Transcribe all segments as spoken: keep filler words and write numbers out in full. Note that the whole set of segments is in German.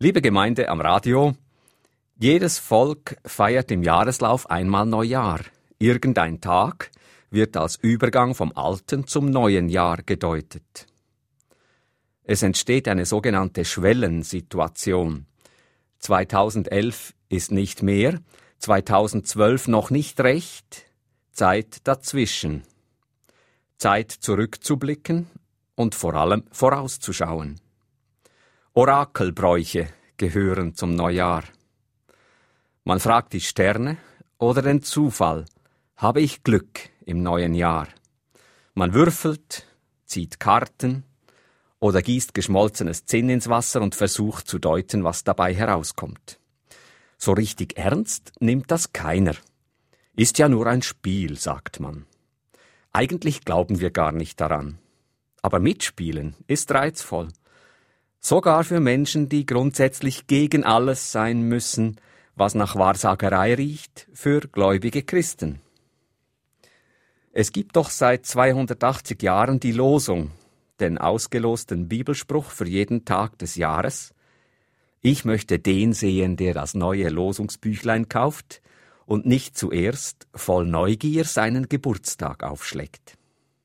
Liebe Gemeinde am Radio, jedes Volk feiert im Jahreslauf einmal Neujahr. Irgendein Tag wird als Übergang vom alten zum neuen Jahr gedeutet. Es entsteht eine sogenannte Schwellensituation. zweitausendelf ist nicht mehr, zweitausendzwölf noch nicht recht, Zeit dazwischen. Zeit zurückzublicken und vor allem vorauszuschauen. Orakelbräuche gehören zum Neujahr. Man fragt die Sterne oder den Zufall, habe ich Glück im neuen Jahr? Man würfelt, zieht Karten oder gießt geschmolzenes Zinn ins Wasser und versucht zu deuten, was dabei herauskommt. So richtig ernst nimmt das keiner. Ist ja nur ein Spiel, sagt man. Eigentlich glauben wir gar nicht daran. Aber mitspielen ist reizvoll. Sogar für Menschen, die grundsätzlich gegen alles sein müssen, was nach Wahrsagerei riecht, für gläubige Christen. Es gibt doch seit zweihundertachtzig Jahren die Losung, den ausgelosten Bibelspruch für jeden Tag des Jahres. Ich möchte den sehen, der das neue Losungsbüchlein kauft und nicht zuerst voll Neugier seinen Geburtstag aufschlägt.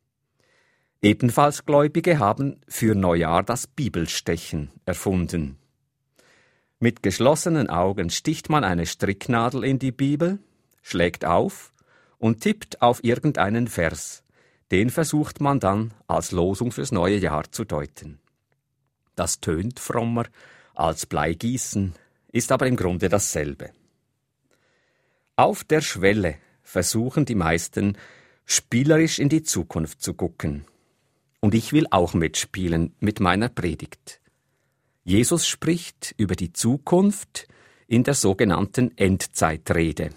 Ebenfalls Gläubige haben für Neujahr das Bibelstechen erfunden. Mit geschlossenen Augen sticht man eine Stricknadel in die Bibel, schlägt auf und tippt auf irgendeinen Vers. Den versucht man dann als Losung fürs neue Jahr zu deuten. Das tönt frommer als Bleigießen, ist aber im Grunde dasselbe. Auf der Schwelle versuchen die meisten, spielerisch in die Zukunft zu gucken. Und ich will auch mitspielen mit meiner Predigt. Jesus spricht über die Zukunft in der sogenannten Endzeitrede.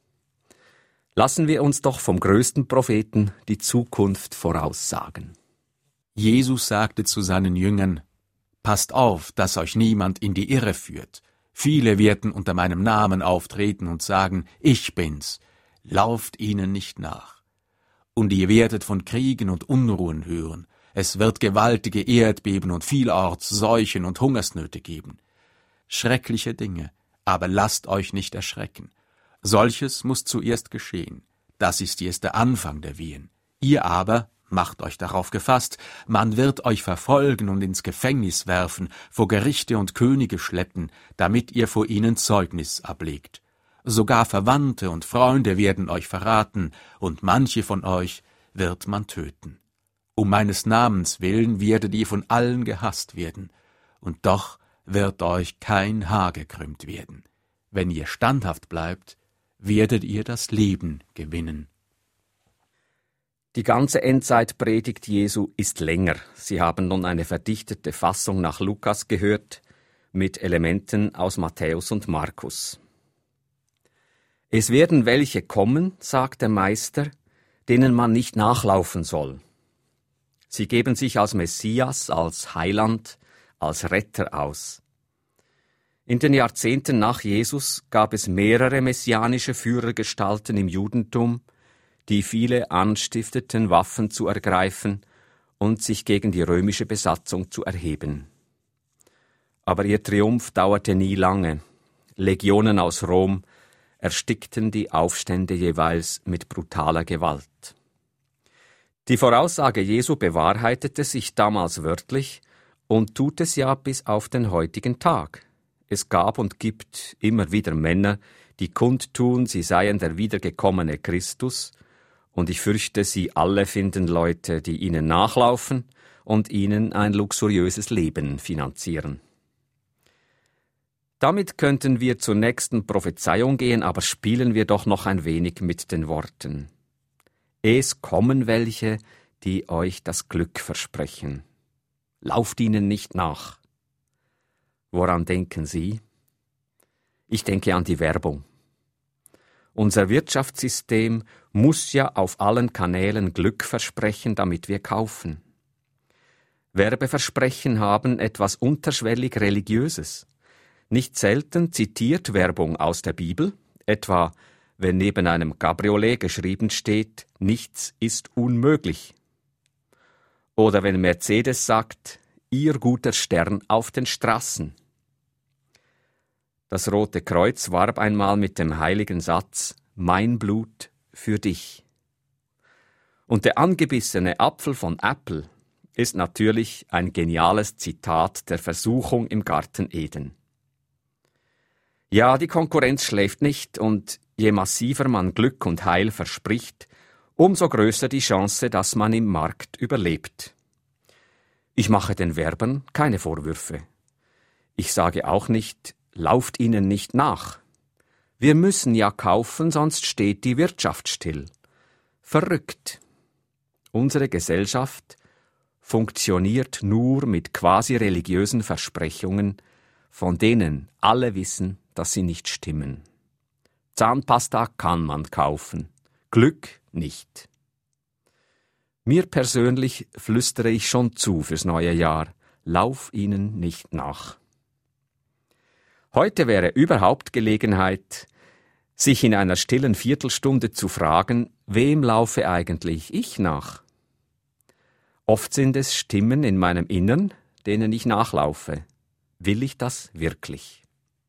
Lassen wir uns doch vom größten Propheten die Zukunft voraussagen. Jesus sagte zu seinen Jüngern: Passt auf, dass euch niemand in die Irre führt. Viele werden unter meinem Namen auftreten und sagen, ich bin's. Lauft ihnen nicht nach. Und ihr werdet von Kriegen und Unruhen hören. Es wird gewaltige Erdbeben und vielerorts Seuchen und Hungersnöte geben. Schreckliche Dinge, aber lasst euch nicht erschrecken. Solches muss zuerst geschehen. Das ist erst der Anfang der Wehen. Ihr aber, macht euch darauf gefasst, man wird euch verfolgen und ins Gefängnis werfen, vor Gerichte und Könige schleppen, damit ihr vor ihnen Zeugnis ablegt. Sogar Verwandte und Freunde werden euch verraten, und manche von euch wird man töten. Um meines Namens willen werdet ihr von allen gehasst werden, und doch wird euch kein Haar gekrümmt werden. Wenn ihr standhaft bleibt, werdet ihr das Leben gewinnen. Die ganze Endzeitpredigt Jesu ist länger. Sie haben nun eine verdichtete Fassung nach Lukas gehört, mit Elementen aus Matthäus und Markus. Es werden welche kommen, sagt der Meister, denen man nicht nachlaufen soll. Sie geben sich als Messias, als Heiland, als Retter aus. In den Jahrzehnten nach Jesus gab es mehrere messianische Führergestalten im Judentum, die viele anstifteten, Waffen zu ergreifen und sich gegen die römische Besatzung zu erheben. Aber ihr Triumph dauerte nie lange. Legionen aus Rom erstickten die Aufstände jeweils mit brutaler Gewalt. Die Voraussage Jesu bewahrheitete sich damals wörtlich und tut es ja bis auf den heutigen Tag. Es gab und gibt immer wieder Männer, die kundtun, sie seien der wiedergekommene Christus, und ich fürchte, sie alle finden Leute, die ihnen nachlaufen und ihnen ein luxuriöses Leben finanzieren. Damit könnten wir zur nächsten Prophezeiung gehen, aber spielen wir doch noch ein wenig mit den Worten. Es kommen welche, die euch das Glück versprechen. Lauft ihnen nicht nach. Woran denken Sie? Ich denke an die Werbung. Unser Wirtschaftssystem muss ja auf allen Kanälen Glück versprechen, damit wir kaufen. Werbeversprechen haben etwas unterschwellig Religiöses. Nicht selten zitiert Werbung aus der Bibel, etwa wenn neben einem Cabriolet geschrieben steht, nichts ist unmöglich. Oder wenn Mercedes sagt, Ihr guter Stern auf den Straßen. Das Rote Kreuz warb einmal mit dem heiligen Satz: Mein Blut für dich. Und der angebissene Apfel von Apple ist natürlich ein geniales Zitat der Versuchung im Garten Eden. Ja, die Konkurrenz schläft nicht, und je massiver man Glück und Heil verspricht, umso größer die Chance, dass man im Markt überlebt. Ich mache den Werbern keine Vorwürfe. Ich sage auch nicht, lauft ihnen nicht nach. Wir müssen ja kaufen, sonst steht die Wirtschaft still. Verrückt. Unsere Gesellschaft funktioniert nur mit quasi religiösen Versprechungen, von denen alle wissen, dass sie nicht stimmen. Zahnpasta kann man kaufen, Glück nicht. Mir persönlich flüstere ich schon zu fürs neue Jahr, lauf ihnen nicht nach. Heute wäre überhaupt Gelegenheit, sich in einer stillen Viertelstunde zu fragen, wem laufe eigentlich ich nach? Oft sind es Stimmen in meinem Innern, denen ich nachlaufe. Will ich das wirklich?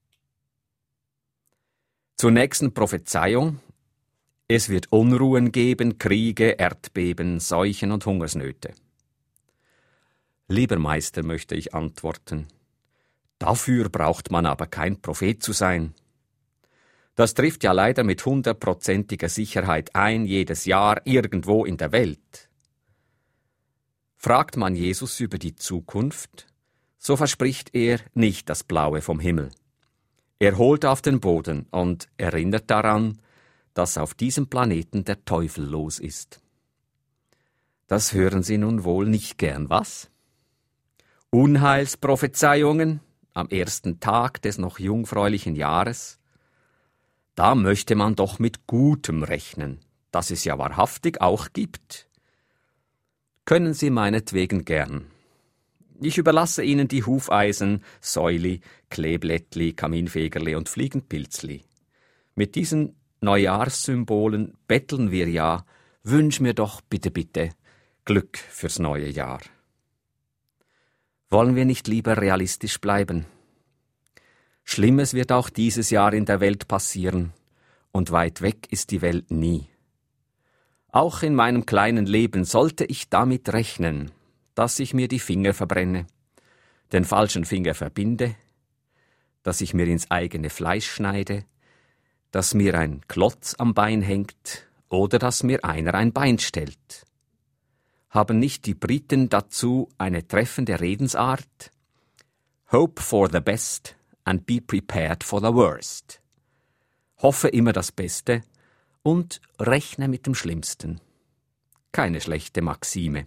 Zur nächsten Prophezeiung. Es wird Unruhen geben, Kriege, Erdbeben, Seuchen und Hungersnöte. Lieber Meister, möchte ich antworten, dafür braucht man aber kein Prophet zu sein. Das trifft ja leider mit hundertprozentiger Sicherheit ein, jedes Jahr irgendwo in der Welt. Fragt man Jesus über die Zukunft, so verspricht er nicht das Blaue vom Himmel. Er holt auf den Boden und erinnert daran, dass auf diesem Planeten der Teufel los ist. Das hören Sie nun wohl nicht gern, was? Unheilsprophezeiungen am ersten Tag des noch jungfräulichen Jahres? Da möchte man doch mit Gutem rechnen, das es ja wahrhaftig auch gibt. Können Sie meinetwegen gern. Ich überlasse Ihnen die Hufeisen, Säuli, Kleeblättli, Kaminfegerli und Fliegenpilzli. Mit diesen Neujahrssymbolen betteln wir ja, wünsch mir doch bitte, bitte Glück fürs neue Jahr. Wollen wir nicht lieber realistisch bleiben? Schlimmes wird auch dieses Jahr in der Welt passieren, und weit weg ist die Welt nie. Auch in meinem kleinen Leben sollte ich damit rechnen, dass ich mir die Finger verbrenne, den falschen Finger verbinde, dass ich mir ins eigene Fleisch schneide, dass mir ein Klotz am Bein hängt oder dass mir einer ein Bein stellt. Haben nicht die Briten dazu eine treffende Redensart? Hope for the best and be prepared for the worst. Hoffe immer das Beste und rechne mit dem Schlimmsten. Keine schlechte Maxime.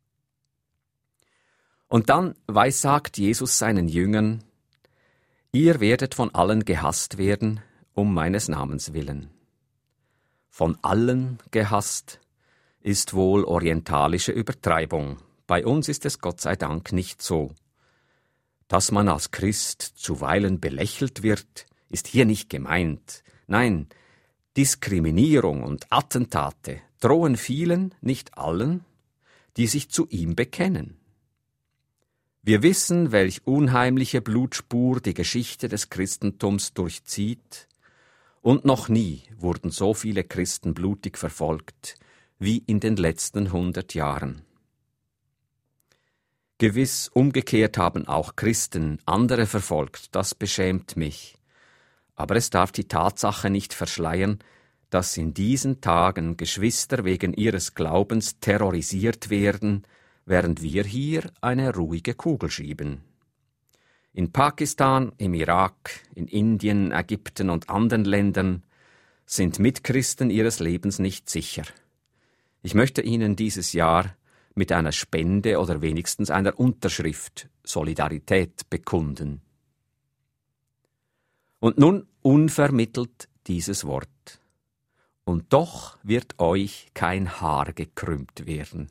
Und dann weissagt Jesus seinen Jüngern, ihr werdet von allen gehasst werden, um meines Namens willen. Von allen gehasst ist wohl orientalische Übertreibung. Bei uns ist es Gott sei Dank nicht so. Dass man als Christ zuweilen belächelt wird, ist hier nicht gemeint. Nein, Diskriminierung und Attentate drohen vielen, nicht allen, die sich zu ihm bekennen. Wir wissen, welch unheimliche Blutspur die Geschichte des Christentums durchzieht, und noch nie wurden so viele Christen blutig verfolgt wie in den letzten hundert Jahren. Gewiss, umgekehrt haben auch Christen andere verfolgt, das beschämt mich. Aber es darf die Tatsache nicht verschleiern, dass in diesen Tagen Geschwister wegen ihres Glaubens terrorisiert werden, während wir hier eine ruhige Kugel schieben. In Pakistan, im Irak, in Indien, Ägypten und anderen Ländern sind Mitchristen ihres Lebens nicht sicher. Ich möchte Ihnen dieses Jahr mit einer Spende oder wenigstens einer Unterschrift Solidarität bekunden. Und nun unvermittelt dieses Wort. Und doch wird euch kein Haar gekrümmt werden.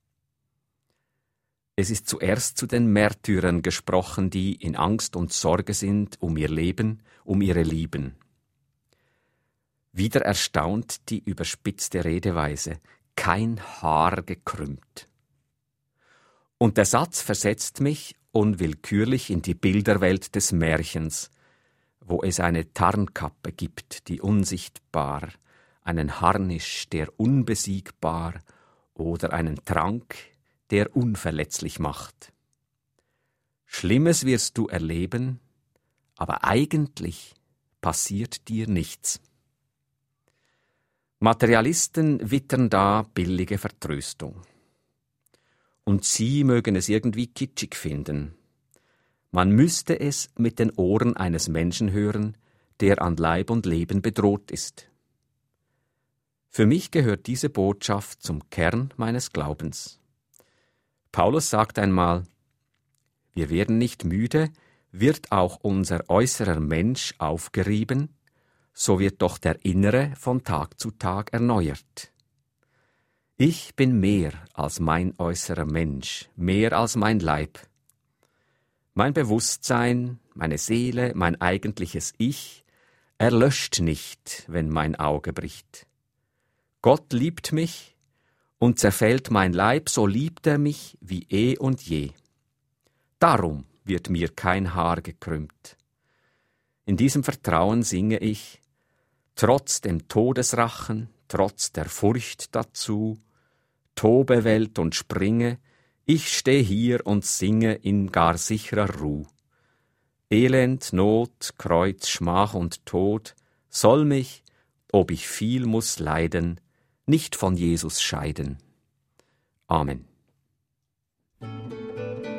Es ist zuerst zu den Märtyrern gesprochen, die in Angst und Sorge sind um ihr Leben, um ihre Lieben. Wieder erstaunt die überspitzte Redeweise, kein Haar gekrümmt. Und der Satz versetzt mich unwillkürlich in die Bilderwelt des Märchens, wo es eine Tarnkappe gibt, die unsichtbar, einen Harnisch, der unbesiegbar, oder einen Trank, der unverletzlich macht. Schlimmes wirst du erleben, aber eigentlich passiert dir nichts. Materialisten wittern da billige Vertröstung. Und sie mögen es irgendwie kitschig finden. Man müsste es mit den Ohren eines Menschen hören, der an Leib und Leben bedroht ist. Für mich gehört diese Botschaft zum Kern meines Glaubens. Paulus sagt einmal: Wir werden nicht müde, wird auch unser äußerer Mensch aufgerieben, so wird doch der innere von Tag zu Tag erneuert. Ich bin mehr als mein äußerer Mensch, mehr als mein Leib. Mein Bewusstsein, meine Seele, mein eigentliches Ich erlöscht nicht, wenn mein Auge bricht. Gott liebt mich, und zerfällt mein Leib, so liebt er mich wie eh und je. Darum wird mir kein Haar gekrümmt. In diesem Vertrauen singe ich, trotz dem Todesrachen, trotz der Furcht dazu, tobe Welt und springe, ich steh hier und singe in gar sicherer Ruh. Elend, Not, Kreuz, Schmach und Tod soll mich, ob ich viel muß leiden, nicht von Jesus scheiden. Amen.